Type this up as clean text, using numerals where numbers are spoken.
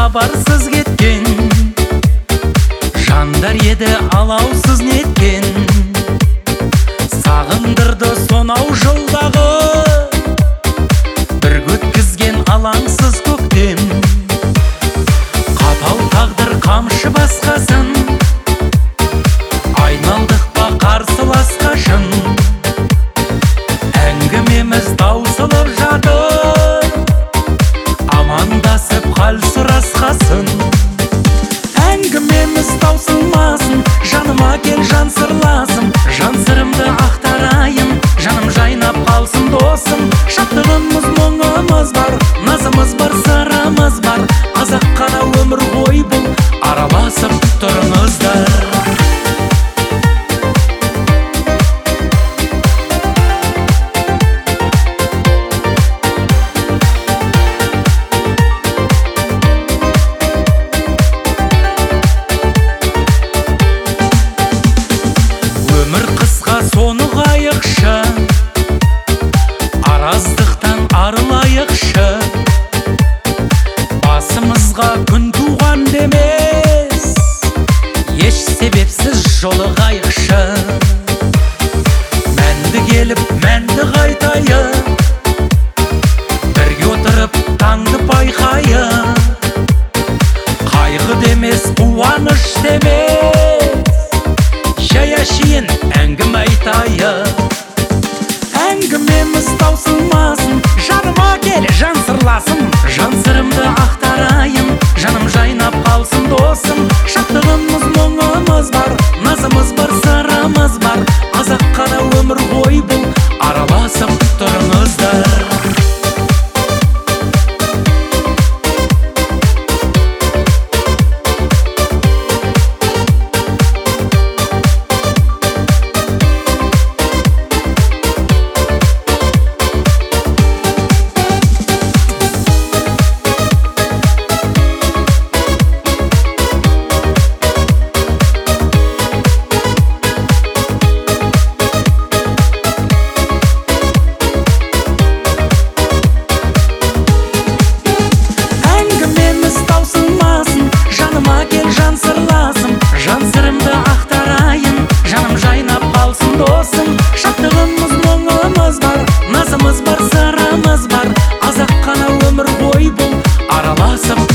хабарсыз кеткен, жандар еді алаусыз неткен. Сағындырды сонау жылдағы бір өткізген алаңсыз көктем. Қатал тағдыр қамшы басқасын, айналдық па қарсылас қашын. Әңгімеміз таусылып жатыр, амандасып хал сұрасқасын. Әңгімеміз таусылмасын, жаныма кел жан сырласым. Жан сырымды ақтарайын, жаным жайнап қалсын досым. Шаттығымыз мұңымыз бар, назымыз бар, сырымыз бар. Қазақ қана өмір ғой бұл, араласып тұрыңыздар. Соны қайықшы, араздықтан арылайықшы. Басымызға күн туған демес, еш себепсіз жолығайықшы. Мәнді келіп мәнді қайтайық, бірге отырып таңды байқайық. Қайғы демес, қуаныш демес, жай әшейін әңгіме айтайық. Әңгімеміз таусылмасын, жаныма кел жан сырласым. Жан сырымды ақтарайын, жаным жайнап қалсын досым. Шаттығымыз мұңымыз бар, назымыз бар, сырымыз бар. Қазақ қана өмір ғой бұл, араласып тұрыңыздар. Жан сырымды ақтарайын, жаным жайнап қалсын досым. Шаттығымыз мұңымыз бар, назымыз бар, сырымыз бар. Қазақ қана өмір ғой бұл, араласып